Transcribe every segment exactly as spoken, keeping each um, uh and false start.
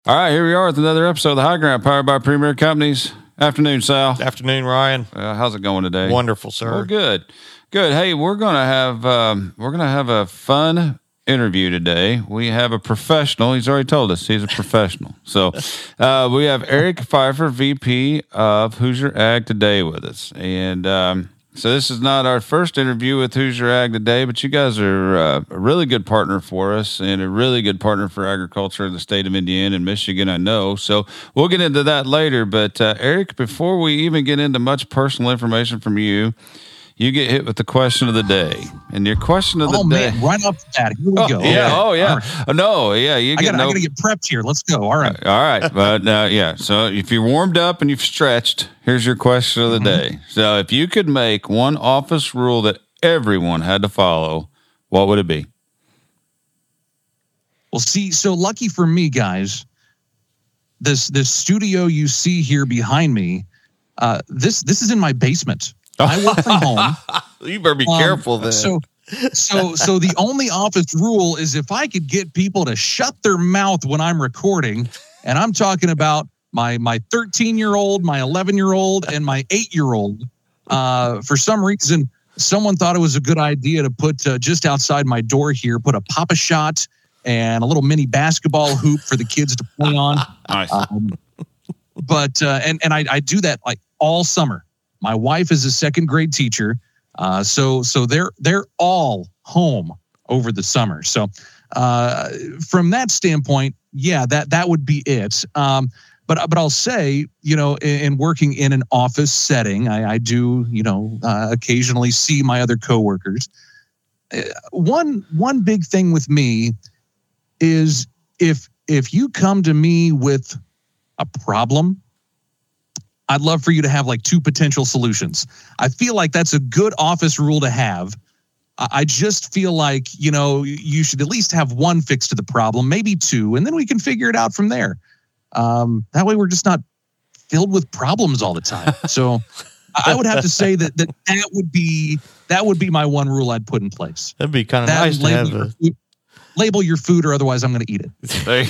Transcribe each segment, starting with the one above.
All right, here we are with another episode of The High Ground, powered by Premier Companies. Afternoon, Sal. Afternoon, Ryan. Uh, how's it going today? Wonderful, sir. Well, good, good. Hey, we're gonna have um, we're gonna have a fun interview today. We have a professional. He's already told us he's a professional. So uh, we have Eric Pfeiffer, V P of Hoosier Ag Today, with us, and. Um, So this is not our first interview with Hoosier Ag Today, but you guys are uh, a really good partner for us and a really good partner for agriculture in the state of Indiana and Michigan, I know. So we'll get into that later. But uh, Eric, before we even get into much personal information from you, you get hit with the question of the day. And your question of the oh, day. Oh, man, right off the bat. Here we oh, go. Yeah, okay. oh, yeah. Right. Oh, no, yeah. You I get got no- to get prepped here. Let's go. All right. All right. But, uh, yeah, so if you're warmed up and you've stretched, here's your question of the Mm-hmm. day. So if you could make one office rule that everyone had to follow, what would it be? Well, see, so lucky for me, guys, this this studio you see here behind me, uh, this this is in my basement. I work from home. You better be Um, careful then. So, so, so the only office rule is if I could get people to shut their mouth when I'm recording, and I'm talking about my my thirteen year old, my eleven year old, and my eight year old. Uh, for some reason, someone thought it was a good idea to put uh, just outside my door here, put a Pop-A-Shot and a little mini basketball hoop for the kids to play on. Nice. Um, but uh, and and I, I do that like all summer. My wife is a second grade teacher, uh, so so they're they're all home over the summer. So uh, from that standpoint, yeah, that that would be it. Um, but but I'll say, you know, in, in working in an office setting, I, I do, you know, uh, occasionally see my other coworkers. Uh, one one big thing with me is if if you come to me with a problem, I'd love for you to have like two potential solutions. I feel like that's a good office rule to have. I just feel like, you know, you should at least have one fix to the problem, maybe two, and then we can figure it out from there. Um, that way we're just not filled with problems all the time. So I would have to say that that, that would be that would be my one rule I'd put in place. That'd be kind of That nice to label have your a. food- label your food or otherwise I'm going to eat it. There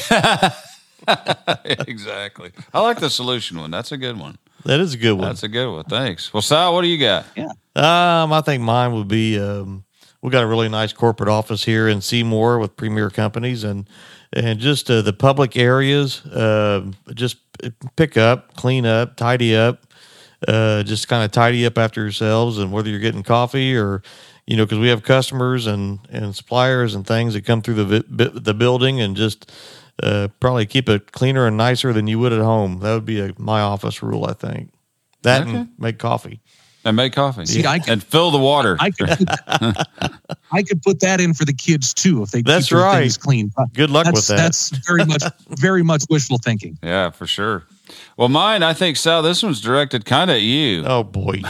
you- exactly. I like the solution one. That's a good one. That is a good one. That's a good one. Thanks. Well, Sal, what do you got? Um, I think mine would be. Um, we got a really nice corporate office here in Seymour with Premier Companies, and and just uh, the public areas. Uh, just pick up, clean up, tidy up. Uh, just kind of tidy up after yourselves, and whether you're getting coffee or, you know, because we have customers and and suppliers and things that come through the vi- the building, and just. Uh, probably keep it cleaner and nicer than you would at home. That would be a, my office rule, I think. That Okay. and make coffee. And make coffee. See, I could- and fill the water. I could put, I could put that in for the kids too if they That's keep their right. things clean. Good luck that's, with that. That's very much very much wishful thinking. Yeah, for sure. Well, mine, I think, Sal, this one's directed kind of at you. Oh boy.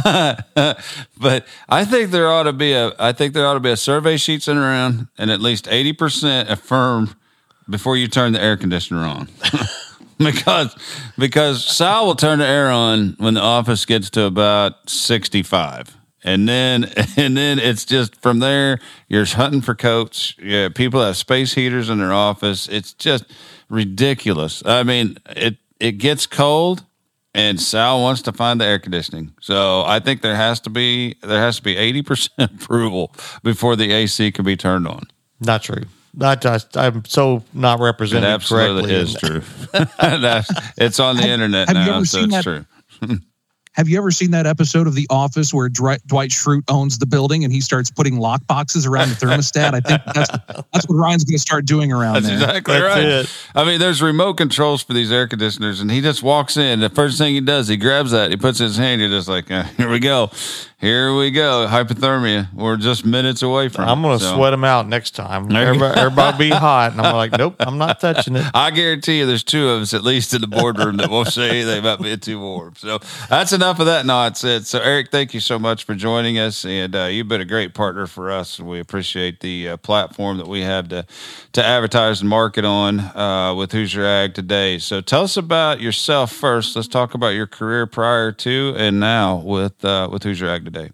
But I think there ought to be a I think there ought to be a survey sheet sent around and at least eighty percent affirmed before you turn the air conditioner on. because because Sal will turn the air on when the office gets to about sixty-five. And then and then it's just from there, you're hunting for coats. Yeah, people have space heaters in their office. It's just ridiculous. I mean, it it gets cold and Sal wants to find the air conditioning. So I think there has to be there has to be eighty percent approval before the A C can be turned on. Not true. Not just, I'm so not It represented absolutely correctly. is true. That's, it's on the Have- internet have you now, ever so seen it's that- true. Have you ever seen that episode of The Office where Dri- Dwight Schrute owns the building and he starts putting lock boxes around the thermostat? I think that's that's what Ryan's going to start doing around That's there. exactly That's right. it. I mean, there's remote controls for these air conditioners, and he just walks in. The first thing he does, he grabs that, he puts it in his hand. You're just like, uh, here we go. Here we go. Hypothermia. We're just minutes away from I'm going it. to So, sweat them out next time. There you go. Everybody, everybody be hot. And I'm like, nope, I'm not touching it. I guarantee you there's two of us at least in the boardroom that won't say anything about being too warm. So that's enough of that nonsense. So, Eric, thank you so much for joining us. And uh, you've been a great partner for us. We appreciate the uh, platform that we have to, to advertise and market on uh, with Hoosier Ag Today. So tell us about yourself first. Let's talk about your career prior to and now with, uh, with Hoosier Ag Today.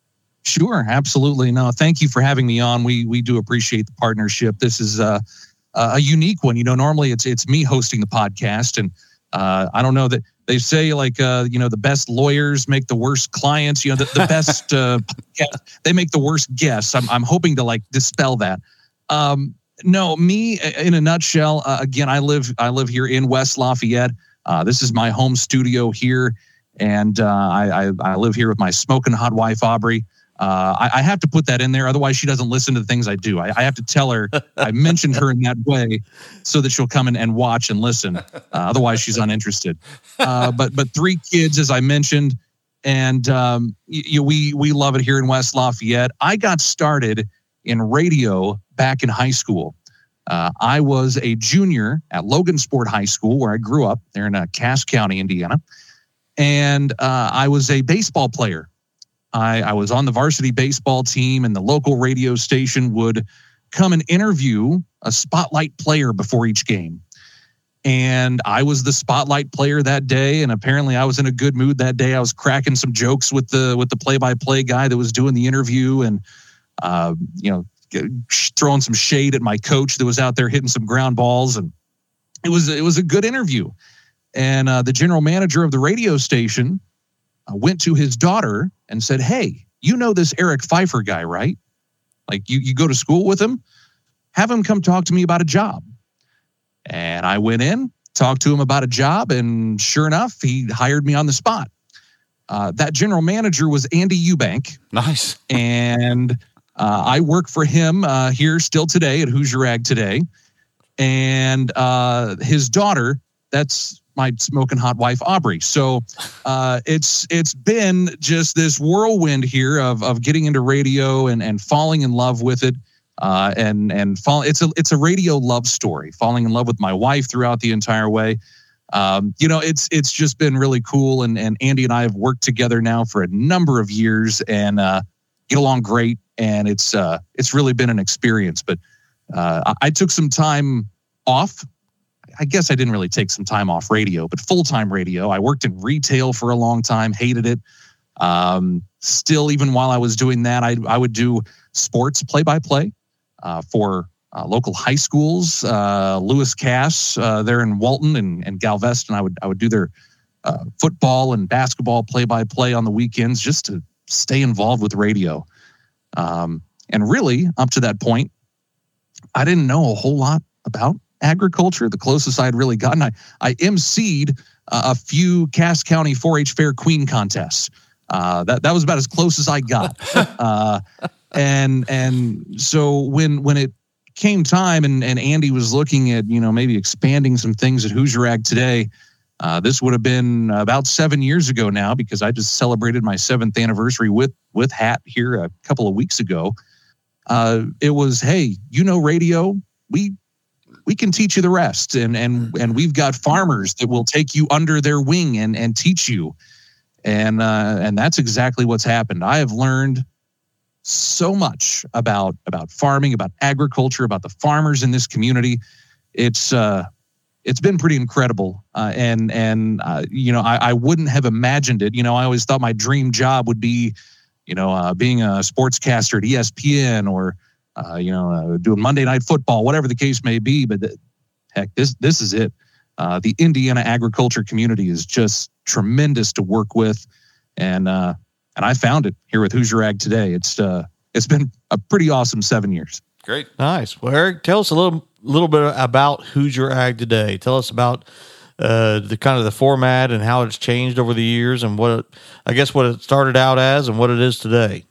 Sure, absolutely. No, thank you for having me on. We we do appreciate the partnership. This is uh, uh, a unique one. You know, normally it's it's me hosting the podcast, and uh, I don't know that they say like uh, you know the best lawyers make the worst clients. You know, the, the best uh, podcast, they make the worst guests. I'm I'm hoping to like dispel that. Um, no, me in a nutshell. Uh, again, I live I live here in West Lafayette. Uh, this is my home studio here, and uh, I, I I live here with my smoking hot wife Aubrey. Uh, I, I have to put that in there, otherwise she doesn't listen to the things I do. I, I have to tell her I mentioned her in that way so that she'll come in and watch and listen. Uh, otherwise, she's uninterested. Uh, but but three kids, as I mentioned, and um, you, we we love it here in West Lafayette. I got started in radio back in high school. Uh, I was a junior at Logansport High School, where I grew up there in uh, Cass County, Indiana, and uh, I was a baseball player. I, I was on the varsity baseball team, and the local radio station would come and interview a spotlight player before each game. And I was the spotlight player that day, and apparently I was in a good mood that day. I was cracking some jokes with the with the play-by-play guy that was doing the interview, and uh, you know, throwing some shade at my coach that was out there hitting some ground balls, and it was it was a good interview. And uh, the general manager of the radio station uh, went to his daughter and said, "Hey, you know this Eric Pfeiffer guy, right? Like you, you go to school with him? Have him come talk to me about a job." And I went in, talked to him about a job, and sure enough, he hired me on the spot. Uh, that general manager was Andy Eubank. Nice. And uh, I work for him uh, here still today at Hoosier Ag Today. And uh, his daughter, that's my smoking hot wife, Aubrey. So uh, it's it's been just this whirlwind here of of getting into radio and and falling in love with it, uh, and and fall. It's a it's a radio love story. Falling in love with my wife throughout the entire way. Um, you know, it's it's just been really cool. And and Andy and I have worked together now for a number of years and uh, get along great. And it's uh, it's really been an experience. But uh, I, I took some time off. I guess I didn't really take some time off radio, but full-time radio. I worked in retail for a long time, hated it. Um, still, even while I was doing that, I, I would do sports play-by-play uh, for uh, local high schools. Uh, Lewis Cass, uh, there in Walton and, and Galveston, I would I would do their uh, football and basketball play-by-play on the weekends just to stay involved with radio. Um, and really, up to that point, I didn't know a whole lot about agriculture. The closest I had really gotten, I, I emceed uh, a few Cass County four H Fair Queen contests. Uh, that that was about as close as I got. uh, and and so when when it came time, and, and Andy was looking at you know maybe expanding some things at Hoosier Ag Today, uh, this would have been about seven years ago now, because I just celebrated my seventh anniversary with with Hat here a couple of weeks ago. Uh, it was, hey, you know radio, we. We can teach you the rest. And and and we've got farmers that will take you under their wing and, and teach you. And uh, and that's exactly what's happened. I have learned so much about, about farming, about agriculture, about the farmers in this community. It's uh, it's been pretty incredible. Uh, and and uh, you know, I, I wouldn't have imagined it. You know, I always thought my dream job would be, you know, uh, being a sportscaster at E S P N or Uh, you know, uh, doing Monday Night Football, whatever the case may be. But th- heck, this this is it. Uh, the Indiana agriculture community is just tremendous to work with, and uh, and I found it here with Hoosier Ag Today. It's uh, it's been a pretty awesome seven years. Great, nice. Well, Eric, tell us a little little bit about Hoosier Ag Today. Tell us about uh, the kind of the format and how it's changed over the years, and what it, I guess what it started out as and what it is today.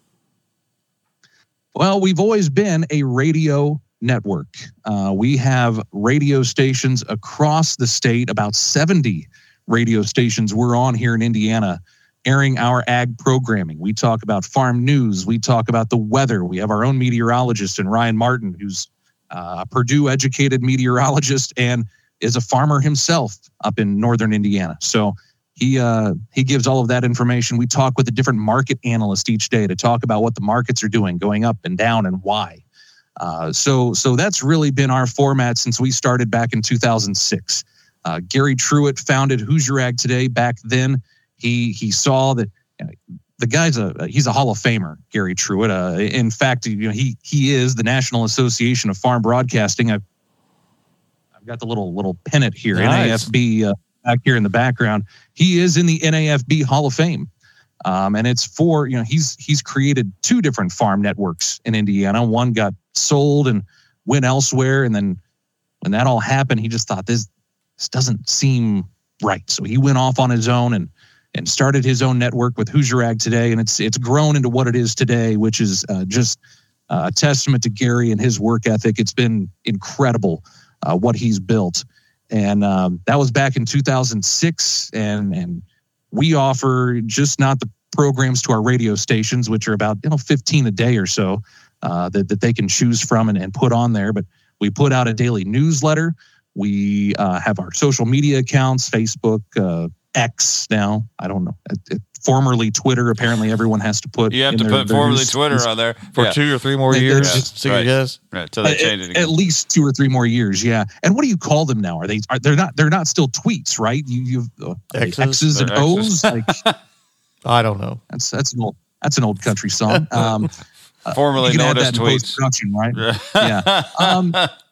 Well, we've always been a radio network. Uh, we have radio stations across the state, about seventy radio stations we're on here in Indiana, airing our ag programming. We talk about farm news. We talk about the weather. We have our own meteorologist, and Ryan Martin, who's uh, a Purdue-educated meteorologist and is a farmer himself up in northern Indiana. So He uh, he gives all of that information. We talk with a different market analyst each day to talk about what the markets are doing, going up and down, and why. Uh, so so that's really been our format since we started back in two thousand six. Uh, Gary Truitt founded Hoosier Ag Today back then. He he saw that you know, the guy's a he's a Hall of Famer, Gary Truitt. Uh, in fact, you know he he is the National Association of Farm Broadcasting. I I've got the little little pennant here, Nice. N A F B uh, back here in the background. He is in the N A F B Hall of Fame. Um, and it's for, you know, he's he's created two different farm networks in Indiana. One got sold and went elsewhere. And then when that all happened, he just thought this this doesn't seem right. So he went off on his own and and started his own network with Hoosier Ag Today. And it's it's grown into what it is today, which is uh, just uh, a testament to Gary and his work ethic. It's been incredible uh, what he's built. And um, that was back in two thousand six. And and we offer just not the programs to our radio stations, which are about, you know, fifteen a day or so uh, that, that they can choose from and, and put on there. But we put out a daily newsletter. We uh, have our social media accounts, Facebook, uh, X now. I don't know. It, it, formerly Twitter. Apparently everyone has to put. You have in to their, put their formerly news- Twitter on there For yeah. two or three more They- years. they're- See right. what guys. Right, till they change it at, again. at least two or three more years, yeah. And what do you call them now? Are they? Are they're not? They're not still tweets, right? You you've uh, are they X's? X's and They're O's. Like I don't know. that's that's an old that's an old country song. Um, Formerly you can known add as that in tweets. post-production, right? Yeah. Um,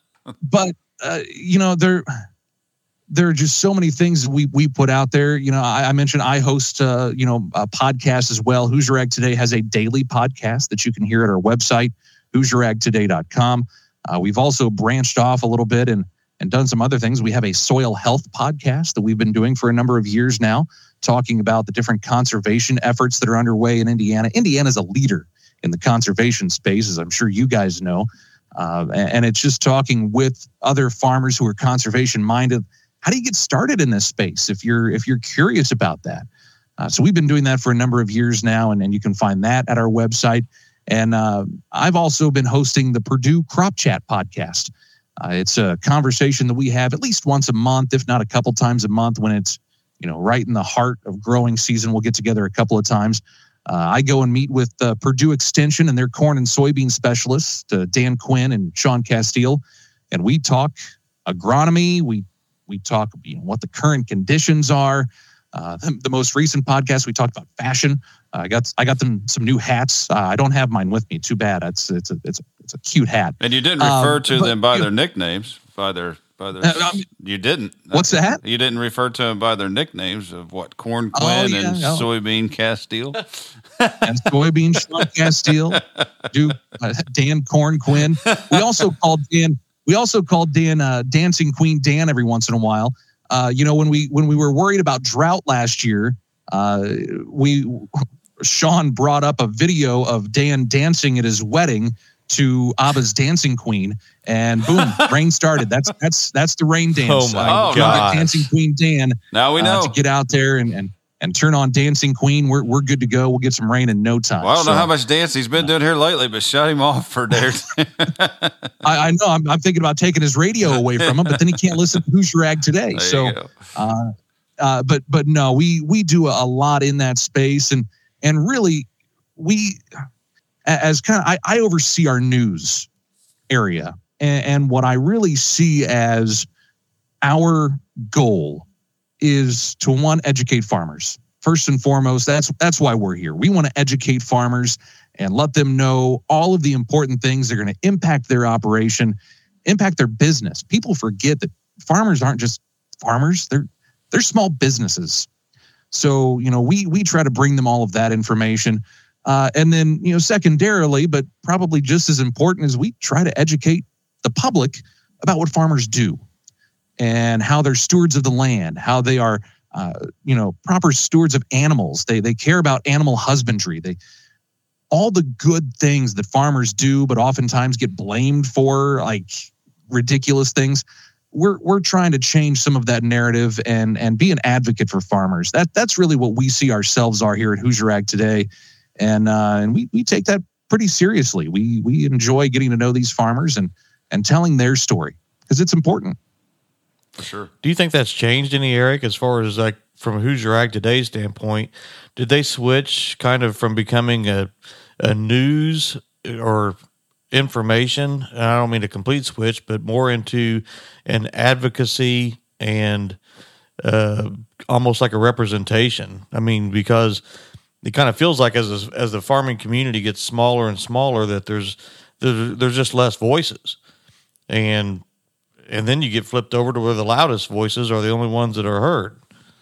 but uh, you know, there there are just so many things we we put out there. You know, I, I mentioned I host uh, you know a podcast as well. Hoosier Ag Today has a daily podcast that you can hear at our website, hoosier ag today dot com. Uh, we've also branched off a little bit and and done some other things. We have a soil health podcast that we've been doing for a number of years now, talking about the different conservation efforts that are underway in Indiana. Indiana is a leader in the conservation space, as I'm sure you guys know. Uh, and, and it's just talking with other farmers who are conservation minded. How do you get started in this space if you're if you're curious about that? Uh, so we've been doing that for a number of years now, and, and you can find that at our website. And uh, I've also been hosting the Purdue Crop Chat podcast. Uh, it's a conversation that we have at least once a month, if not a couple times a month, when it's, you know, right in the heart of growing season. We'll get together a couple of times. Uh, I go and meet with uh, Purdue Extension and their corn and soybean specialists, uh, Dan Quinn and Sean Castile, and we talk agronomy. We we talk, you know, what the current conditions are. Uh, the, the most recent podcast, we talked about fashion. Uh, I got I got them some new hats. Uh, I don't have mine with me. Too bad. It's it's a it's a, it's a cute hat. And you didn't refer Um, to but them by you- their nicknames, by their by their. Uh, I mean- you didn't. What's that? You didn't refer to them by their nicknames of what Corn Oh, Quinn yeah, and no. Soybean Castile. And soybean Sean Castile, Duke, uh, Dan Corn Quinn. We also called Dan. We also called Dan uh, Dancing Queen Dan every once in a while. Uh, you know, when we when we were worried about drought last year, uh, we Sean brought up a video of Dan dancing at his wedding to ABBA's Dancing Queen, and boom, rain started. That's that's that's the rain dance. Oh, my Uh, gosh. Dancing Queen Dan. Now we uh, know. to get out there and and and turn on Dancing Queen. We're we're good to go. We'll get some rain in no time. Well, I don't So, know how much dance he's been doing here lately, but shut him off for there. I, I know I'm, I'm thinking about taking his radio away from him, but then he can't listen to Hoosier Ag Today. There so, you go. uh, uh, but but no, we we do a lot in that space, and and really we as kind of I, I oversee our news area, and, and what I really see as our goal is to one, educate farmers. First and foremost, that's that's why we're here. We want to educate farmers and let them know all of the important things that are going to impact their operation, impact their business. People forget that farmers aren't just farmers, they're they're small businesses. So, you know, we we try to bring them all of that information. Uh, and then, you know, secondarily, but probably just as important, is we try to educate the public about what farmers do and how they're stewards of the land, how they are, uh, you know, proper stewards of animals. They they care about animal husbandry. They all the good things that farmers do, but oftentimes get blamed for, like ridiculous things. We're we're trying to change some of that narrative and and be an advocate for farmers. That that's really what we see ourselves are here at Hoosier Ag Today, and uh, and we we take that pretty seriously. We we enjoy getting to know these farmers and and telling their story because it's important. For sure. Do you think that's changed any, Eric, as far as like from Hoosier Ag Today's standpoint? Did they switch kind of from becoming a a news or information, and I don't mean a complete switch, but more into an advocacy and uh, almost like a representation? I mean, because it kind of feels like as as the farming community gets smaller and smaller, that there's there's, there's just less voices. And and then you get flipped over to where the loudest voices are the only ones that are heard.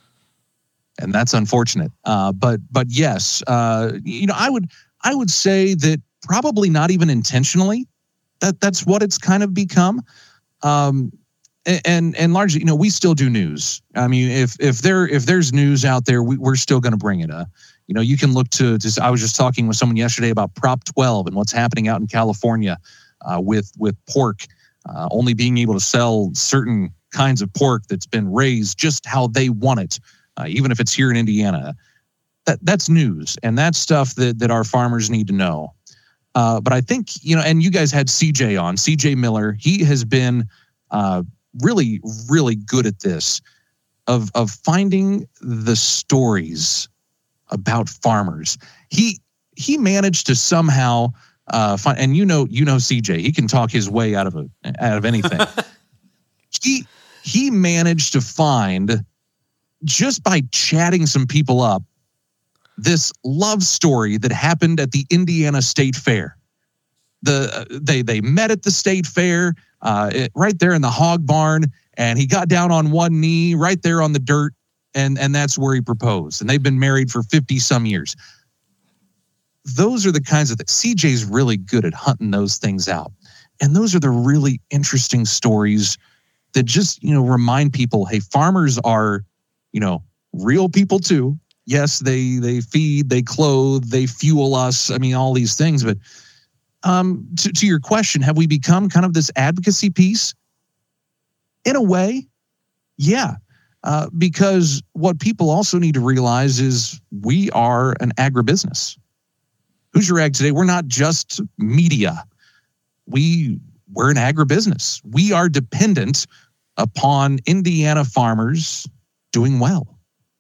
And that's unfortunate. Uh, but but yes, uh, you know, I would I would say that probably not even intentionally. That that's what it's kind of become. Um, and and largely, you know, we still do news. I mean, if if there if there's news out there, we, we're still going to bring it up. You know, you can look to, to. I was just talking with someone yesterday about Prop twelve and what's happening out in California uh, with with pork uh, only being able to sell certain kinds of pork that's been raised just how they want it. Uh, even if it's here in Indiana, that that's news, and that's stuff that that our farmers need to know. Uh, but I think, you know, and you guys had C J on, C J Miller. He has been uh, really, really good at this, of of finding the stories about farmers. He he managed to somehow uh, find, and you know, you know, C J, he can talk his way out of a out of anything. he he managed to find, just by chatting some people up, this love story that happened at the Indiana State Fair. The they they met at the State Fair, uh, it, right there in the hog barn, and he got down on one knee right there on the dirt, and and that's where he proposed. And they've been married for fifty some years. Those are the kinds of things. C J's really good at hunting those things out, and those are the really interesting stories that just, you know, remind people, hey, farmers are, you know, real people too. Yes, they they feed, they clothe, they fuel us. I mean, all these things. But um, to, to your question, have we become kind of this advocacy piece? In a way, yeah. Uh, because what people also need to realize is we are an agribusiness. Hoosier Ag Today, we're not just media. We, we're an agribusiness. We are dependent upon Indiana farmers doing well.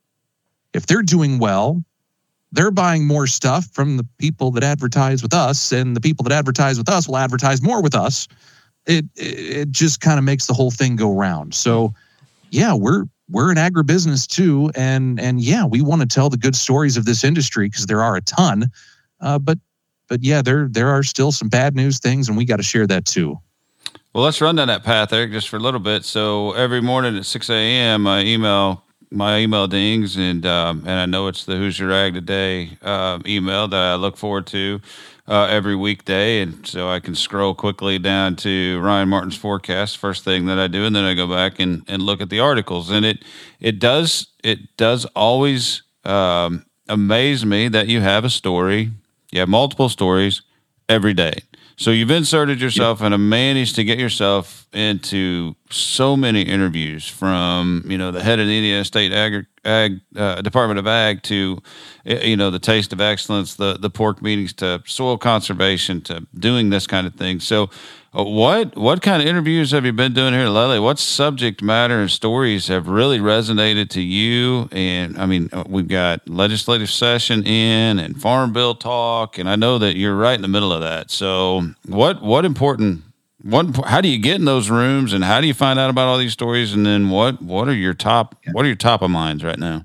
If they're doing well, they're buying more stuff from the people that advertise with us, and the people that advertise with us will advertise more with us. It it just kind of makes the whole thing go round. So, yeah, we're we're an agribusiness too, and and yeah, we want to tell the good stories of this industry because there are a ton. Uh, but but yeah, there there are still some bad news things, and we got to share that too. Well, let's run down that path, Eric, just for a little bit. So every morning at six a.m., I email. My email dings, and um, and I know it's the Hoosier Ag Today uh, email that I look forward to uh, every weekday, and so I can scroll quickly down to Ryan Martin's forecast, first thing that I do, and then I go back and, and look at the articles, and it it does it does always um, amaze me that you have a story, you have multiple stories every day. So you've inserted yourself and have managed to get yourself into so many interviews, from, you know, the head of the Indiana State Ag, Ag uh, Department of Ag to, you know, the Taste of Excellence, the, the pork meetings, to soil conservation, to doing this kind of thing. So uh, what what kind of interviews have you been doing here, Lely? What subject matter and stories have really resonated to you? And, I mean, we've got legislative session in and Farm Bill talk, and I know that you're right in the middle of that. So what what important What? How do you get in those rooms, and how do you find out about all these stories? And then what? What are your top? What are your top of minds right now?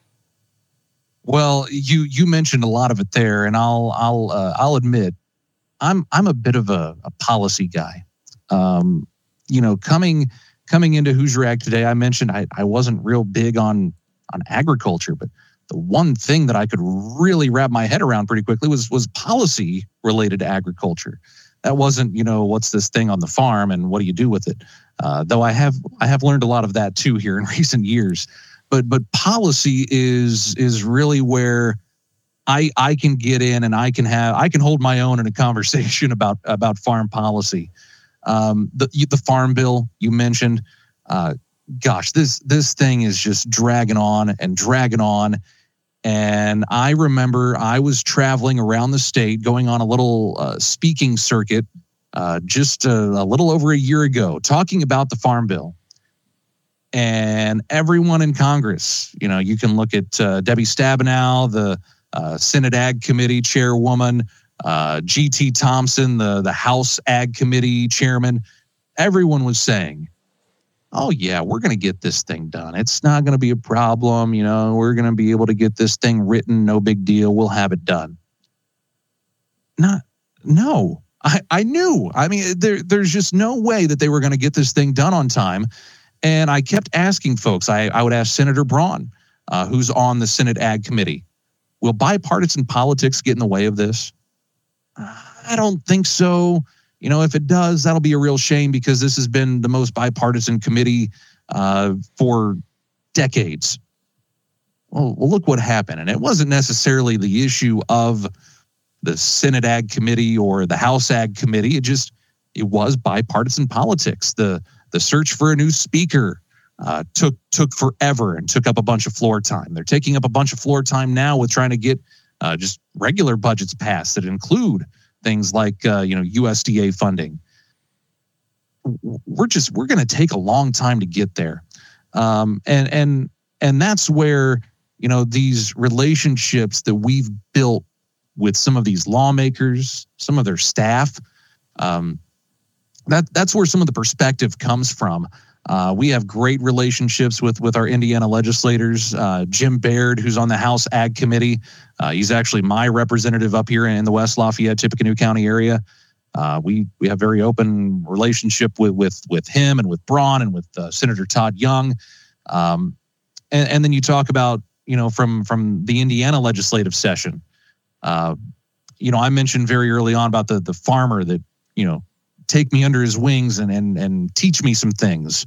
Well, you you mentioned a lot of it there, and I'll I'll uh, I'll admit, I'm I'm a bit of a, a policy guy. Um, you know, coming coming into Hoosier Ag Today, I mentioned I, I wasn't real big on on agriculture, but the one thing that I could really wrap my head around pretty quickly was was policy related to agriculture. That wasn't, you know, what's this thing on the farm and what do you do with it? Uh, though I have I have learned a lot of that too here in recent years. But but policy is is really where I I can get in and I can have I can hold my own in a conversation about about farm policy. Um, the the Farm Bill you mentioned, uh, gosh, this this thing is just dragging on and dragging on. And I remember I was traveling around the state, going on a little uh, speaking circuit uh, just a, a little over a year ago, talking about the Farm Bill. And everyone in Congress, you know, you can look at uh, Debbie Stabenow, the uh, Senate Ag Committee chairwoman, uh, G T Thompson, the, the House Ag Committee chairman. Everyone was saying, oh, yeah, we're going to get this thing done. It's not going to be a problem. You know, we're going to be able to get this thing written. No big deal. We'll have it done. Not, no, I, I knew. I mean, there, there's just no way that they were going to get this thing done on time. And I kept asking folks, I, I would ask Senator Braun, uh, who's on the Senate Ag Committee, will bipartisan politics get in the way of this? I don't think so. You know, if it does, that'll be a real shame because this has been the most bipartisan committee uh, for decades. Well, well, look what happened. And it wasn't necessarily the issue of the Senate Ag Committee or the House Ag Committee. It just, it was bipartisan politics. The the search for a new speaker uh, took took forever and took up a bunch of floor time. They're taking up a bunch of floor time now with trying to get uh, just regular budgets passed that include things like uh, you know U S D A funding. We're just we're going to take a long time to get there, um, and and and that's where you know these relationships that we've built with some of these lawmakers, some of their staff, um, that that's where some of the perspective comes from. Uh, we have great relationships with with our Indiana legislators. Uh, Jim Baird, who's on the House Ag Committee, uh, he's actually my representative up here in the West Lafayette, Tippecanoe County area. Uh, we we have very open relationship with with with him and with Braun and with uh, Senator Todd Young. Um, and, and then you talk about you know from from the Indiana legislative session. Uh, you know, I mentioned very early on about the the farmer that you know take me under his wings and and and teach me some things.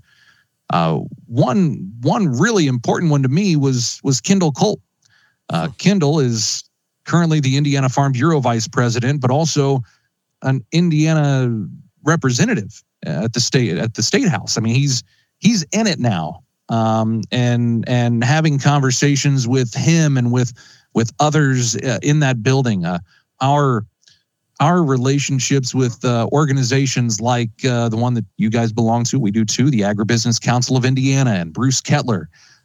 Uh, one one really important one to me was was Kendall Colt. Uh, Kendall is currently the Indiana Farm Bureau vice president, but also an Indiana representative at the state at the state house. I mean, he's he's in it now, um, and and having conversations with him and with with others uh, in that building. Uh, our Our relationships with uh, organizations like uh, the one that you guys belong to, we do too, the Agribusiness Council of Indiana and Bruce Kettler.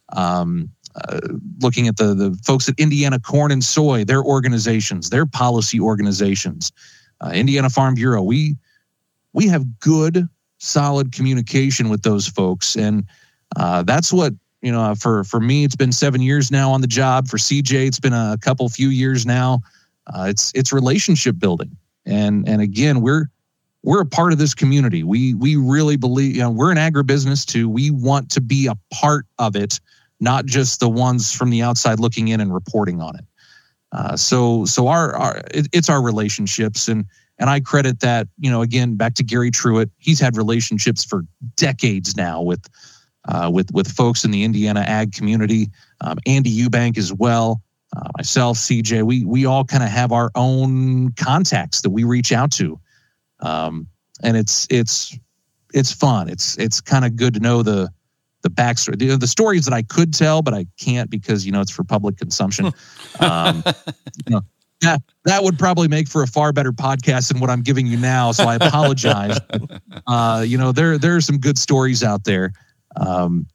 Um, uh, looking at the, the folks at Indiana Corn and Soy, their organizations, their policy organizations, uh, Indiana Farm Bureau. We we have good, solid communication with those folks, and uh, that's what you know. For for me, it's been seven years now on the job. For C J, it's been a couple few years now. Uh, it's it's relationship building. And and again, we're we're a part of this community. We we really believe, you know, we're an agribusiness too. We want to be a part of it, not just the ones from the outside looking in and reporting on it. Uh, so so our, our it, it's our relationships, and and I credit that, you know, again back to Gary Truitt. He's had relationships for decades now with uh, with with folks in the Indiana ag community. Um, Andy Eubank as well. Uh, myself, C J, we we all kind of have our own contacts that we reach out to, um, and it's it's it's fun. It's it's kind of good to know the the backstory, the, the stories that I could tell, but I can't because you know it's for public consumption. um, you know, that that would probably make for a far better podcast than what I'm giving you now. So I apologize. uh, you know, there there are some good stories out there. Um,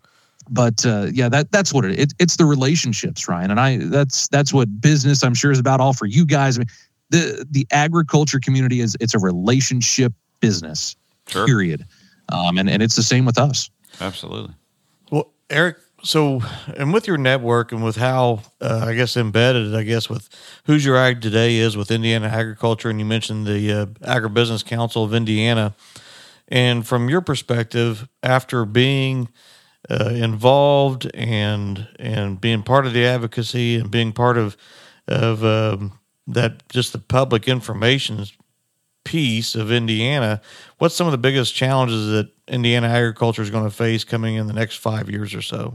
But uh, yeah, that that's what it, it it's the relationships, Ryan, and I that's that's what business I'm sure is about. All for you guys. I mean, the the agriculture community is it's a relationship business, sure. Period. Um, and and it's the same with us. Absolutely. Well, Eric, so and with your network and with how uh, I guess embedded, I guess with Who's Your Ag Today is with Indiana agriculture, and you mentioned the uh, Agribusiness Council of Indiana, and from your perspective, after being Uh, involved and and being part of the advocacy and being part of of um, that just the public information piece of Indiana, what's some of the biggest challenges that Indiana agriculture is going to face coming in the next five years or so?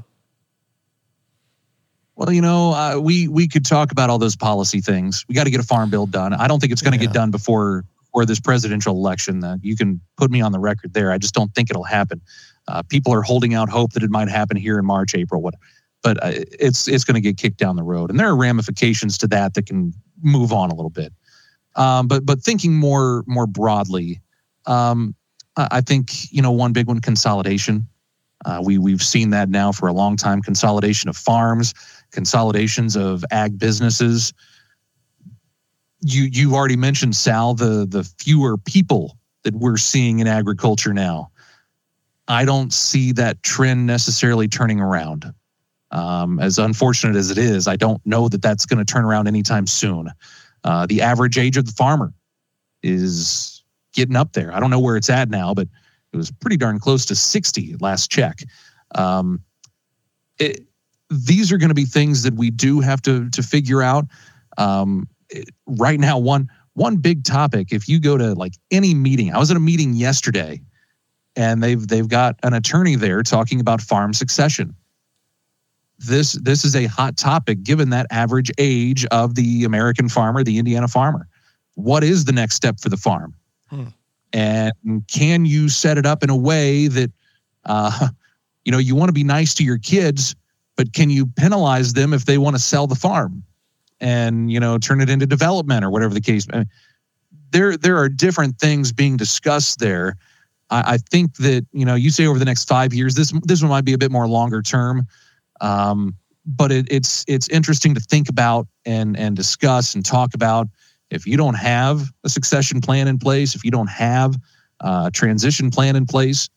Well, you know, uh, we we could talk about all those policy things. We got to get a farm bill done. I don't think it's going to yeah. get done before before this presidential election. Uh, you can put me on the record there. I just don't think it'll happen. Uh, people are holding out hope that it might happen here in March, April, what, but uh, it's it's going to get kicked down the road, and there are ramifications to that that can move on a little bit. Um, but but thinking more more broadly, um, I think you know one big one: consolidation. Uh, we we've seen that now for a long time. Consolidation of farms, consolidations of ag businesses. You you already mentioned, Sal, the the fewer people that we're seeing in agriculture now. I don't see that trend necessarily turning around. Um, as unfortunate as it is, I don't know that that's going to turn around anytime soon. Uh, the average age of the farmer is getting up there. I don't know where it's at now, but it was pretty darn close to sixty last check. Um, it, these are going to be things that we do have to to figure out. Um, it, right now, one one big topic. If you go to like any meeting, I was at a meeting yesterday, and they've they've got an attorney there talking about farm succession. This this is a hot topic given that average age of the American farmer, the Indiana farmer. What is the next step for the farm? Hmm. And can you set it up in a way that, uh, you know, you want to be nice to your kids, but can you penalize them if they want to sell the farm and, you know, turn it into development or whatever the case? I mean, there, there are different things being discussed there. I, I think that, you know, you say over the next five years, this, this one might be a bit more longer term. Um, but it, it's, it's interesting to think about and, and discuss and talk about. If you don't have a succession plan in place, if you don't have a transition plan in place,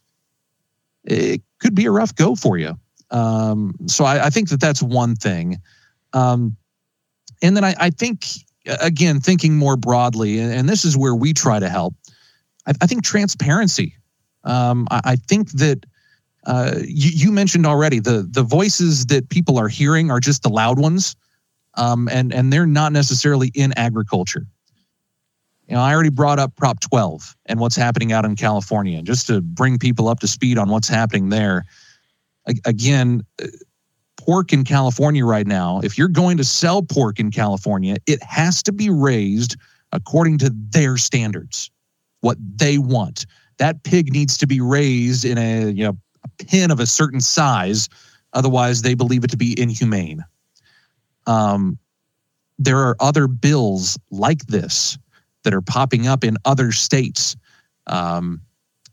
it could be a rough go for you. Um, so I, I think that that's one thing. Um, and then I, I think, again, thinking more broadly, and this is where we try to help, I, I think transparency. Um, I, I think that uh, you, you mentioned already, the, the voices that people are hearing are just the loud ones. Um, and, and they're not necessarily in agriculture. You know, I already brought up Prop twelve and what's happening out in California. And just to bring people up to speed on what's happening there, again, pork in California right now, if you're going to sell pork in California, it has to be raised according to their standards, what they want. That pig needs to be raised in a, you know, a pen of a certain size. Otherwise, they believe it to be inhumane. Um, there are other bills like this that are popping up in other states. Um,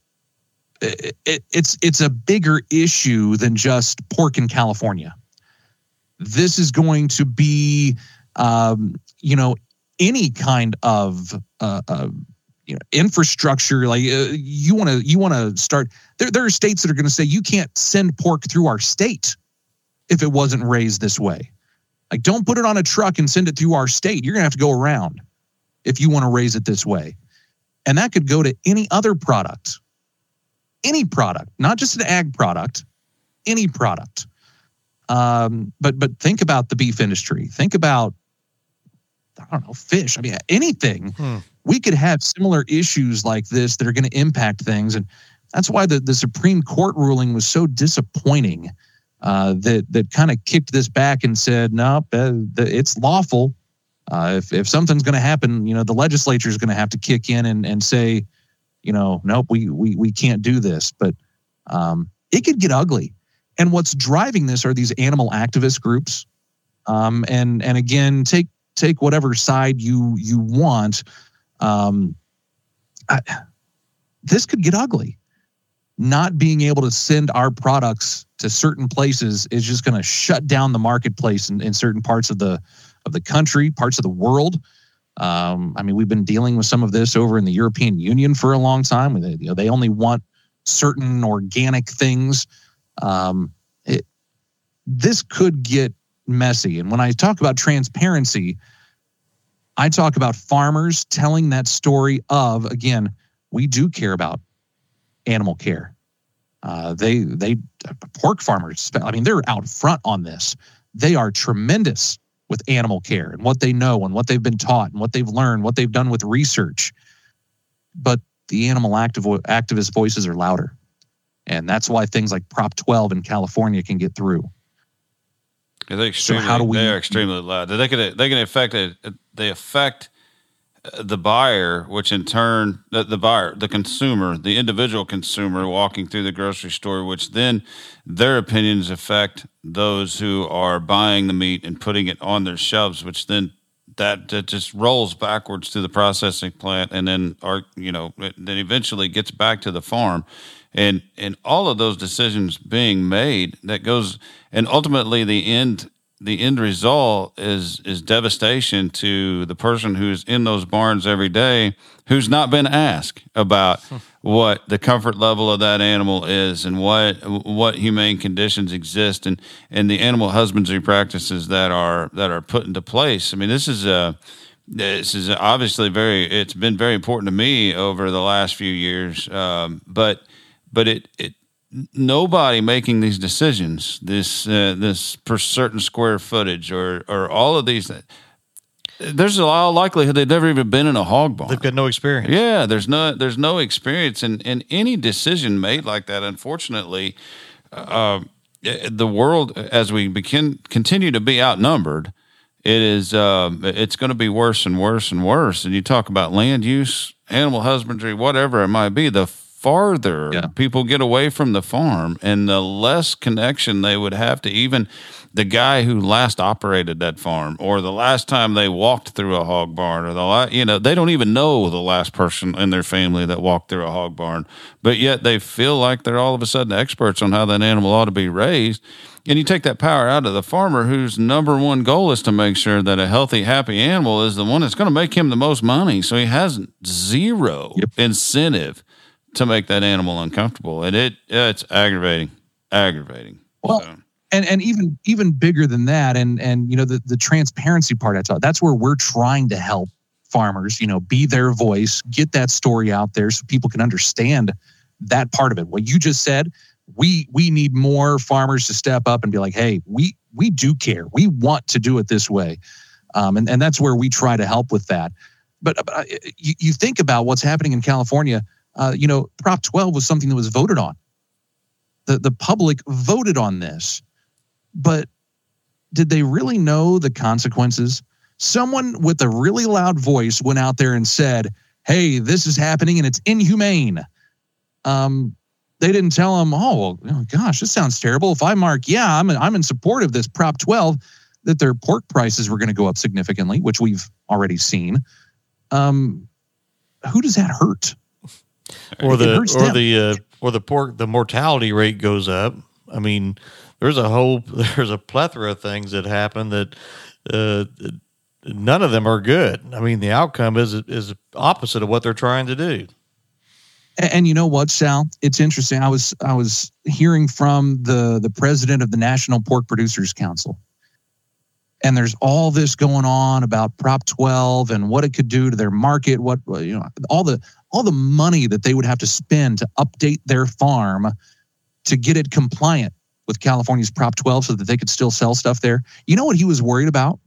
it, it, it's it's a bigger issue than just pork in California. This is going to be, um, you know, any kind of uh, uh, you know infrastructure. Like uh, you want to you want to start. There there are states that are going to say you can't send pork through our state if it wasn't raised this way. Like, don't put it on a truck and send it through our state. You're going to have to go around if you want to raise it this way. And that could go to any other product. Any product, not just an ag product, any product. Um, but but think about the beef industry. Think about, I don't know, fish. I mean, anything. Hmm. We could have similar issues like this that are going to impact things. And that's why the, the Supreme Court ruling was so disappointing. Uh, that that kind of kicked this back and said, no, nope, uh, it's lawful. Uh, if if something's going to happen, you know, the legislature is going to have to kick in and, and say, you know, nope, we we we can't do this. But um, it could get ugly. And what's driving this are these animal activist groups. Um, and and again, take take whatever side you you want. Um, I, this could get ugly. Not being able to send our products to certain places is just going to shut down the marketplace in, in certain parts of the of the country, parts of the world. Um, I mean, we've been dealing with some of this over in the European Union for a long time. They, you know, they only want certain organic things. Um, it, this could get messy. And when I talk about transparency, I talk about farmers telling that story of, again, we do care about animal care. Uh, they, they, pork farmers, I mean, they're out front on this. They are tremendous with animal care and what they know and what they've been taught and what they've learned, what they've done with research. But the animal activ- activist voices are louder. And that's why things like Prop twelve in California can get through. They're extremely, so how do we, they're extremely loud. They can, they can affect it. They affect the buyer, which in turn, the, the buyer, the consumer, the individual consumer walking through the grocery store, which then their opinions affect those who are buying the meat and putting it on their shelves, which then that, that just rolls backwards to the processing plant and then, or, you know, then eventually gets back to the farm. And, and all of those decisions being made, that goes, and ultimately the end the end result is is devastation to the person who's in those barns every day, who's not been asked about what the comfort level of that animal is and what what humane conditions exist and, and the animal husbandry practices that are that are put into place. I mean, this is a this is obviously very, it's been very important to me over the last few years. Um, but, but it, it, nobody making these decisions, this, uh, this per certain square footage or, or all of these, there's a lot of likelihood they've never even been in a hog barn. They've got no experience. Yeah. There's no, there's no experience in, in any decision made like that. Unfortunately, uh, the world, as we begin, continue to be outnumbered, it is, uh, it's going to be worse and worse and worse. And you talk about land use, animal husbandry, whatever it might be, the farther yeah. people get away from the farm and the less connection they would have to even the guy who last operated that farm or the last time they walked through a hog barn or the last, you know, they don't even know the last person in their family that walked through a hog barn, but yet they feel like they're all of a sudden experts on how that animal ought to be raised. And you take that power out of the farmer whose number one goal is to make sure that a healthy, happy animal is the one that's going to make him the most money. So he has zero yep. incentive to make that animal uncomfortable. And it it's aggravating, aggravating. Well, so. and, and even, even bigger than that. And, and, you know, the, the transparency part, I thought that's where we're trying to help farmers, you know, be their voice, get that story out there so people can understand that part of it. What you just said, we, we need more farmers to step up and be like, hey, we, we do care. We want to do it this way. Um, and, and that's where we try to help with that. But, but you, you think about what's happening in California. Uh, you know, Prop twelve was something that was voted on. The the public voted on this, but did they really know the consequences? Someone with a really loud voice went out there and said, hey, this is happening and it's inhumane. Um, they didn't tell them, oh, well, gosh, this sounds terrible. If I mark, yeah, I'm in, I'm in support of this Prop twelve, that their pork prices were going to go up significantly, which we've already seen. Um, who does that hurt? Or the or them. the uh, or the pork the mortality rate goes up. I mean, there's a whole there's a plethora of things that happen that uh, none of them are good. I mean, the outcome is is opposite of what they're trying to do. And, and you know what, Sal? It's interesting. I was I was hearing from the the president of the National Pork Producers Council. And there's all this going on about Prop twelve and what it could do to their market, what you know, all the all the money that they would have to spend to update their farm to get it compliant with California's Prop twelve so that they could still sell stuff there. You know what he was worried about?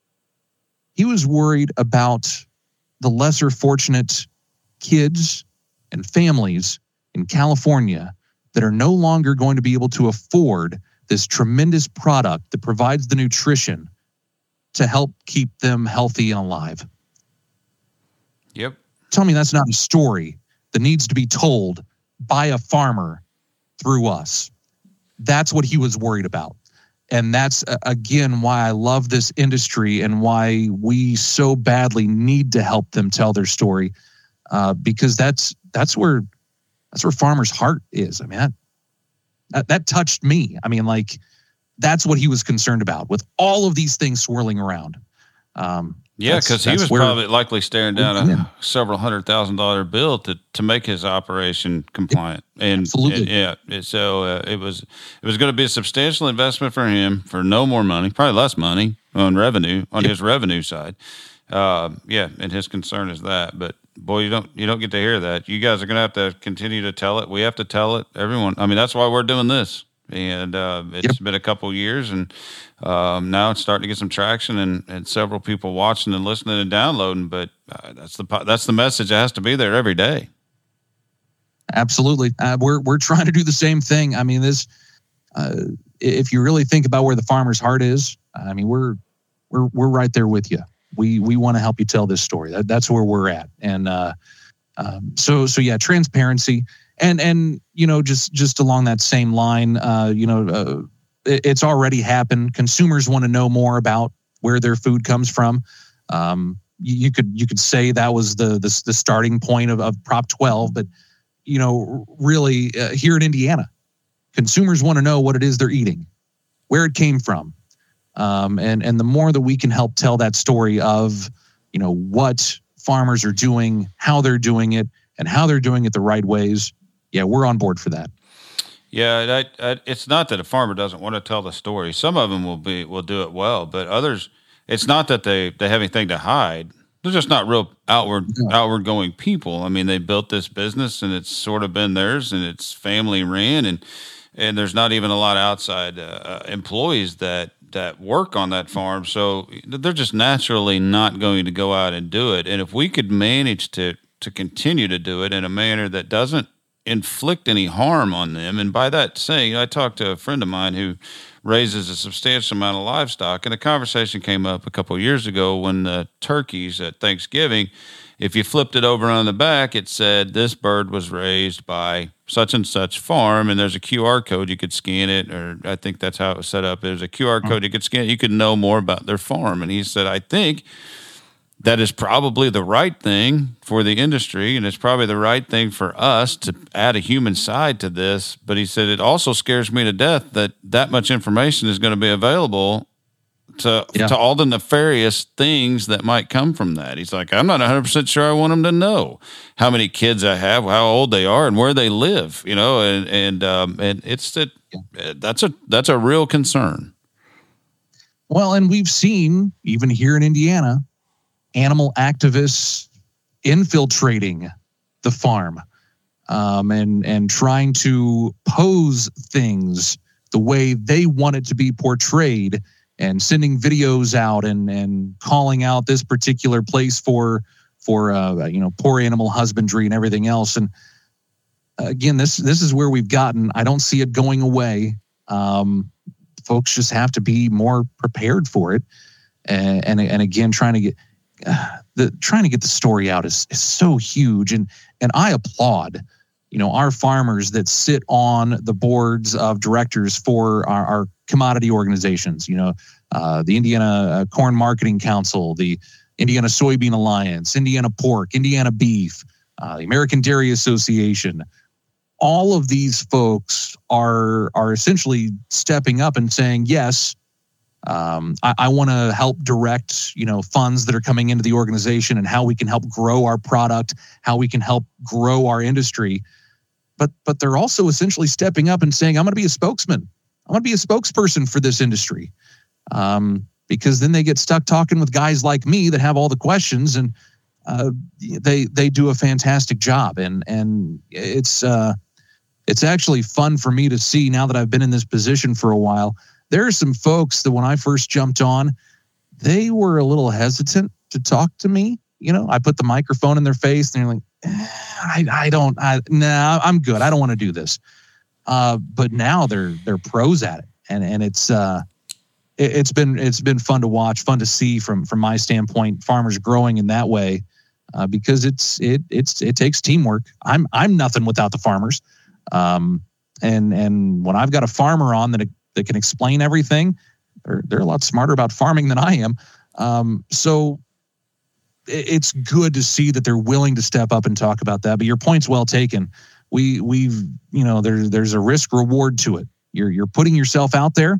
He was worried about the lesser fortunate kids and families in California that are no longer going to be able to afford this tremendous product that provides the nutrition to help keep them healthy and alive. Yep. Tell me that's not a story that needs to be told by a farmer through us. That's what he was worried about. And that's, uh, again, why I love this industry and why we so badly need to help them tell their story, uh, because that's that's where that's where farmers' heart is. I mean, that, that, that touched me. I mean, like, that's what he was concerned about with all of these things swirling around. Um, yeah, because he was where, probably likely staring down a several hundred thousand dollar bill to, to make his operation compliant. And, absolutely, and, yeah. So uh, it was it was going to be a substantial investment for him for no more money, probably less money on revenue on yep. his revenue side. Uh, yeah, and his concern is that. But boy, you don't you don't get to hear that. You guys are going to have to continue to tell it. We have to tell it. Everyone. I mean, that's why we're doing this. And uh, it's yep. been a couple of years, and um, now it's starting to get some traction, and, and several people watching and listening and downloading. But uh, that's the that's the message that has to be there every day. Absolutely, uh, we're we're trying to do the same thing. I mean, this uh, if you really think about where the farmer's heart is, I mean, we're we're we're right there with you. We we want to help you tell this story. That, that's where we're at, and uh, um, so so yeah, transparency. And, and you know, just, just along that same line, uh, you know, uh, it, it's already happened. Consumers want to know more about where their food comes from. Um, you, you could you could say that was the the, the starting point of, of Prop twelve, but, you know, really uh, here in Indiana, consumers want to know what it is they're eating, where it came from. Um, and, and the more that we can help tell that story of, you know, what farmers are doing, how they're doing it, and how they're doing it the right ways, yeah, we're on board for that. Yeah, I, I, it's not that a farmer doesn't want to tell the story. Some of them will be will do it well, but others, it's not that they, they have anything to hide. they're just not real outward No. outward going people. I mean, they built this business and it's sort of been theirs and it's family ran, and and there's not even a lot of outside uh, employees that that work on that farm. So they're just naturally not going to go out and do it. And if we could manage to to continue to do it in a manner that doesn't inflict any harm on them, and by that saying, I talked to a friend of mine who raises a substantial amount of livestock, and a conversation came up a couple of years ago when the turkeys at Thanksgiving, if you flipped it over on the back, it said this bird was raised by such and such farm, and there's a Q R code. You could scan it, or I think that's how it was set up. There's a Q R code you could scan. You could know more about their farm. And he said, I think that is probably the right thing for the industry, and it's probably the right thing for us to add a human side to this. But he said, it also scares me to death that that much information is going to be available to Yeah. to all the nefarious things that might come from that. He's like, I'm not one hundred percent sure I want them to know how many kids I have, how old they are, and where they live, you know, and and um, and it's that yeah. that's a that's a real concern. Well, and we've seen, even here in Indiana, animal activists infiltrating the farm um, and and trying to pose things the way they want it to be portrayed, and sending videos out and and calling out this particular place for for uh, you know poor animal husbandry and everything else. And again, this this is where we've gotten. I don't see it going away. Um, folks just have to be more prepared for it, and and, and again, trying to get uh, the trying to get the story out is is so huge. And and I applaud, you know, our farmers that sit on the boards of directors for our, our commodity organizations, you know, uh, the Indiana Corn Marketing Council, the Indiana Soybean Alliance, Indiana Pork, Indiana Beef, uh, the American Dairy Association. All of these folks are are essentially stepping up and saying, yes, um, I, I want to help direct, you know, funds that are coming into the organization and how we can help grow our product, how we can help grow our industry. But but they're also essentially stepping up and saying, I'm going to be a spokesman. I'm going to be a spokesperson for this industry, um, because then they get stuck talking with guys like me that have all the questions, and uh, they they do a fantastic job. And and it's uh, it's actually fun for me to see now that I've been in this position for a while. There are some folks that when I first jumped on, they were a little hesitant to talk to me. You know, I put the microphone in their face, and they're like, eh, I I don't, I nah, I'm good. I don't want to do this. Uh, but now they're they're pros at it, and and it's uh, it, it's been it's been fun to watch, fun to see from from my standpoint, farmers growing in that way, uh, because it's it it's it takes teamwork. I'm I'm nothing without the farmers, um, and and when I've got a farmer on that that can explain everything, they're they're a lot smarter about farming than I am. Um, so it, it's good to see that they're willing to step up and talk about that. But your point's well taken. We we've you know there's there's a risk reward to it. You're you're putting yourself out there,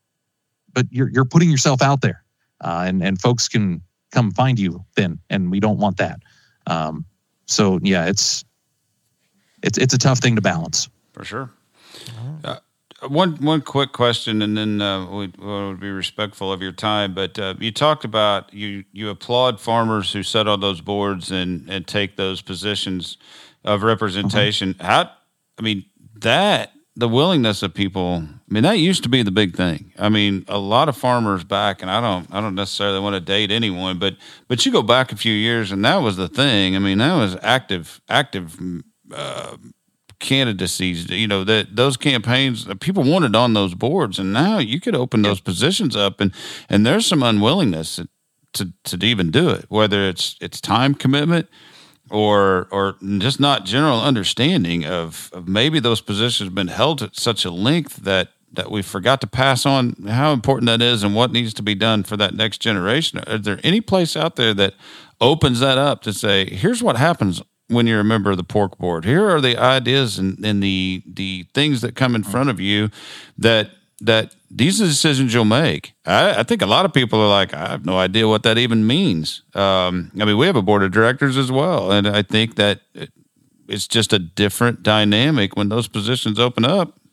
but you're you're putting yourself out there, uh, and and folks can come find you then, and we don't want that. Um, so yeah, it's it's it's a tough thing to balance for sure. Uh, one one quick question, and then uh, we would be respectful of your time. But uh, you talked about you you applaud farmers who sit on those boards and and take those positions of representation. Uh-huh. How, I mean, that, the willingness of people, I mean, that used to be the big thing. I mean, a lot of farmers back, and I don't, I don't necessarily want to date anyone, but, but you go back a few years and that was the thing. I mean, that was active, active, uh, candidacies, you know, that those campaigns, people wanted on those boards, and now you could open those positions up, and, and there's some unwillingness to, to even do it, whether it's, it's time commitment, or or just not general understanding of, of maybe those positions have been held at such a length that, that we forgot to pass on how important that is and what needs to be done for that next generation. Is there any place out there that opens that up to say, here's what happens when you're a member of the pork board? Here are the ideas and, and the the things that come in front of you that that these are decisions you'll make. I, I think a lot of people are like, I have no idea what that even means. Um, I mean, we have a board of directors as well, and I think that it's just a different dynamic when those positions open up.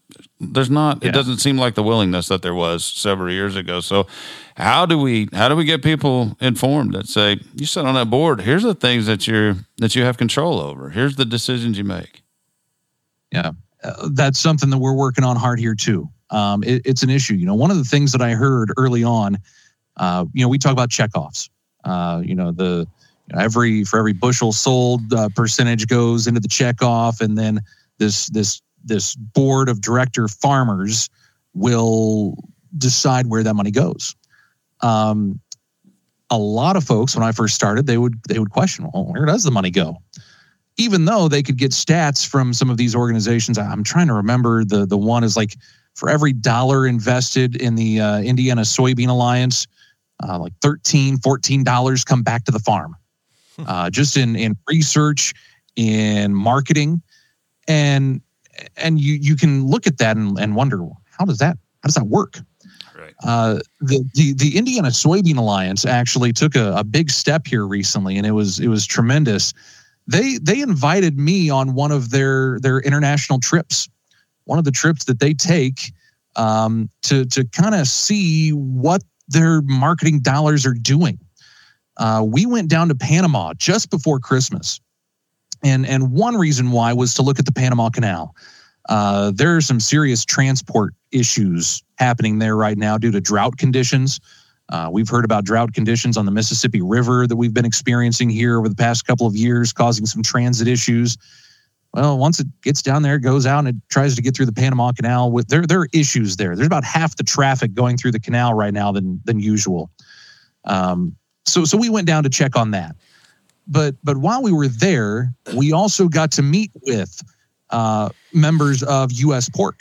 there's not. Yeah. It doesn't seem like the willingness that there was several years ago. So, how do we how do we get people informed that say you sit on that board? Here's the things that you're that you have control over. Here's the decisions you make. Yeah, uh, that's something that we're working on hard here too. Um, it, it's an issue. You know, one of the things that I heard early on, uh, you know, we talk about checkoffs. Uh, you know, the you know, every for every bushel sold, uh, percentage goes into the checkoff, and then this this this board of director farmers will decide where that money goes. Um, a lot of folks, when I first started, they would they would question, well, where does the money go? Even though they could get stats from some of these organizations, I'm trying to remember the the one is like for every dollar invested in the uh, Indiana Soybean Alliance, uh, like thirteen, fourteen dollars come back to the farm, uh, just in in research, in marketing, and and you you can look at that and, and wonder, how does that how does that work? Right. Uh, the, the the Indiana Soybean Alliance actually took a, a big step here recently, and it was it was tremendous. They they invited me on one of their their international trips, one of the trips that they take um, to to kind of see what their marketing dollars are doing. Uh, we went down to Panama just before Christmas. And and one reason why was to look at the Panama Canal. Uh, there are some serious transport issues happening there right now due to drought conditions. Uh, we've heard about drought conditions on the Mississippi River that we've been experiencing here over the past couple of years, causing some transit issues. Well, once it gets down there, it goes out and it tries to get through the Panama Canal. With there, there are issues there. There's about half the traffic going through the canal right now than than usual. Um, so so we went down to check on that. But but while we were there, we also got to meet with uh, members of U S Pork.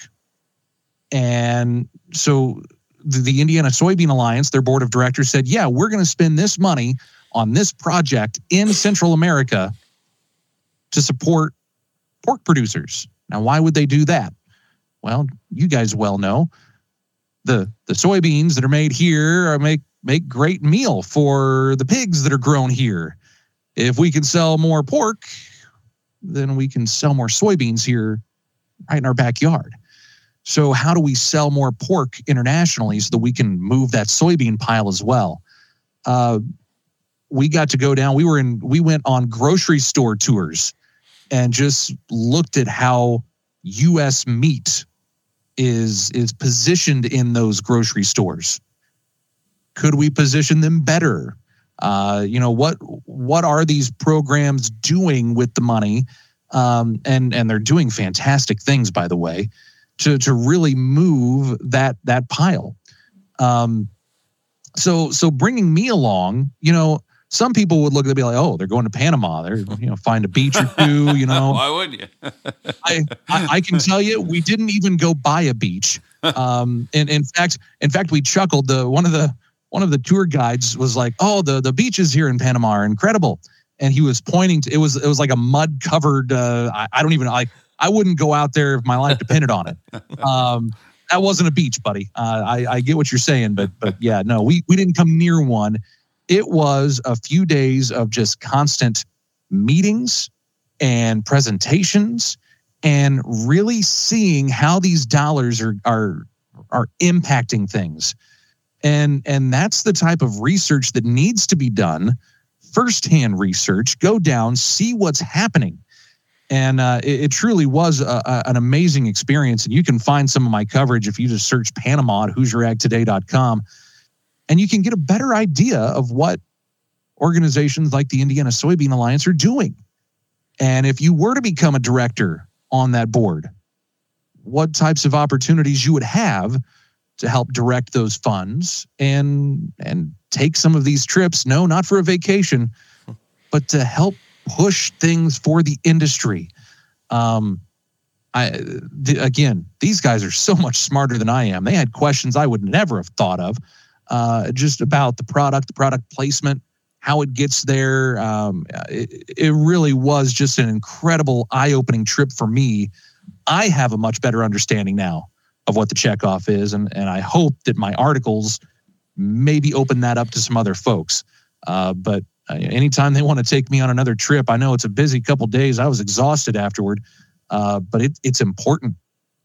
And so the, the Indiana Soybean Alliance, their board of directors said, yeah, we're going to spend this money on this project in Central America to support pork producers. Now, why would they do that? Well, you guys well know the the soybeans that are made here are make make great meal for the pigs that are grown here. If we can sell more pork, then we can sell more soybeans here right in our backyard. So how do we sell more pork internationally so that we can move that soybean pile as well? Uh, we got to go down. We were in. We went on grocery store tours and just looked at how U S meat is is positioned in those grocery stores. Could we position them better? Uh, you know, what what are these programs doing with the money? Um, and and they're doing fantastic things, by the way, to to really move that that pile. Um, so so bringing me along, you know, some people would look at it and be like, oh, they're going to Panama. They're, you know, find a beach or two, you know. Why would you? I, I I can tell you, we didn't even go by a beach. Um, and in fact, in fact, we chuckled. The one of the One of the tour guides was like, "Oh, the, the beaches here in Panama are incredible," and he was pointing to it was it was like a mud covered. Uh, I, I don't even I I wouldn't go out there if my life depended on it. Um, that wasn't a beach, buddy. Uh, I I get what you're saying, but but yeah, no, we we didn't come near one. It was a few days of just constant meetings and presentations, and really seeing how these dollars are are are impacting things. And and that's the type of research that needs to be done, firsthand research, go down, see what's happening. And uh, it, it truly was a, a, an amazing experience. And you can find some of my coverage if you just search Panama at Hoosier Ag Today dot com. And you can get a better idea of what organizations like the Indiana Soybean Alliance are doing. And if you were to become a director on that board, what types of opportunities you would have to help direct those funds and and take some of these trips, no, not for a vacation, but to help push things for the industry. Um, I the, again, these guys are so much smarter than I am. They had questions I would never have thought of, uh, just about the product, the product placement, how it gets there. Um, it, it really was just an incredible, eye-opening trip for me. I have a much better understanding now of what the checkoff is. And, and I hope that my articles maybe open that up to some other folks. Uh, but uh, anytime they want to take me on another trip, I know it's a busy couple days. I was exhausted afterward, uh, but it, it's important.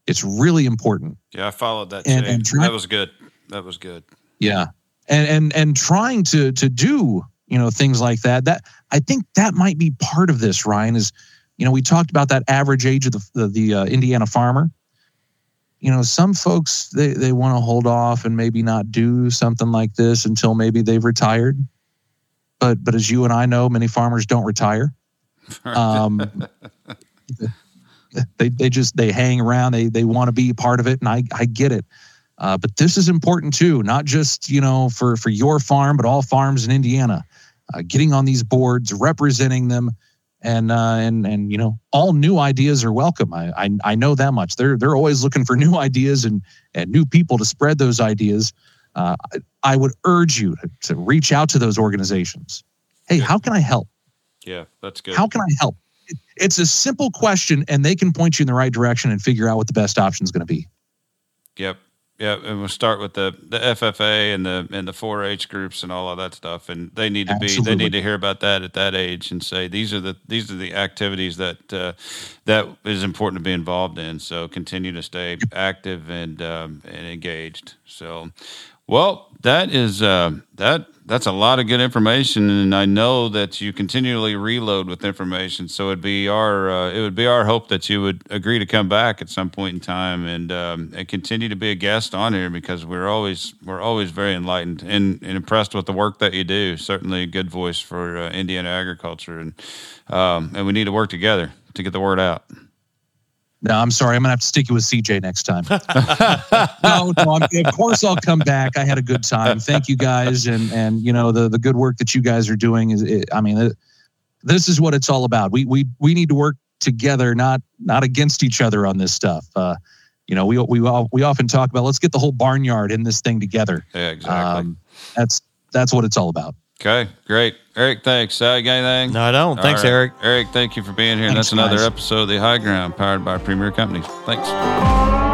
It's really important. Yeah, I followed that. And, and try, that was good. That was good. Yeah, and and and trying to to do you know things like that. That I think that might be part of this. Ryan is, you know, we talked about that average age of the the, the uh, Indiana farmer. You know, some folks they they want to hold off and maybe not do something like this until maybe they've retired. But but as you and I know, many farmers don't retire. Um, they they just they hang around. They they want to be part of it, and I I get it. Uh, but this is important too, not just you know for for your farm, but all farms in Indiana. Uh, getting on these boards, representing them, and uh, and and you know all new ideas are welcome. I, I I know that much. They're they're always looking for new ideas and and new people to spread those ideas. Uh, I, I would urge you to, to reach out to those organizations. Hey, how can I help? Yeah, that's good. How can I help? It, it's a simple question, and they can point you in the right direction and figure out what the best option is going to be. Yep. Yeah, and we'll start with the, the F F A and the and the four H groups and all of that stuff, and they need to Absolutely. be they need to hear about that at that age and say these are the these are the activities that uh, that is important to be involved in. So continue to stay active and um, and engaged. So, well, that is uh, that that's a lot of good information, and I know that you continually reload with information. So it'd be our uh, it would be our hope that you would agree to come back at some point in time and um, and continue to be a guest on here, because we're always we're always very enlightened and, and impressed with the work that you do. Certainly a good voice for uh, Indiana agriculture, and um, and we need to work together to get the word out. No, I'm sorry. I'm going to have to stick you with C J next time. no, no I'm, of course I'll come back. I had a good time. Thank you guys. And, and you know, the, the good work that you guys are doing is, it, I mean, it, this is what it's all about. We, we, we need to work together, not, not against each other on this stuff. Uh, you know, we, we, we often talk about, let's get the whole barnyard in this thing together. Yeah, exactly. Um, that's, that's what it's all about. Okay, great. Eric, thanks. Uh, you got anything? No, I don't. Thanks, right. Eric. Eric, thank you for being here. Thanks, That's another guys. episode of The High Ground, powered by Premier Companies. Thanks.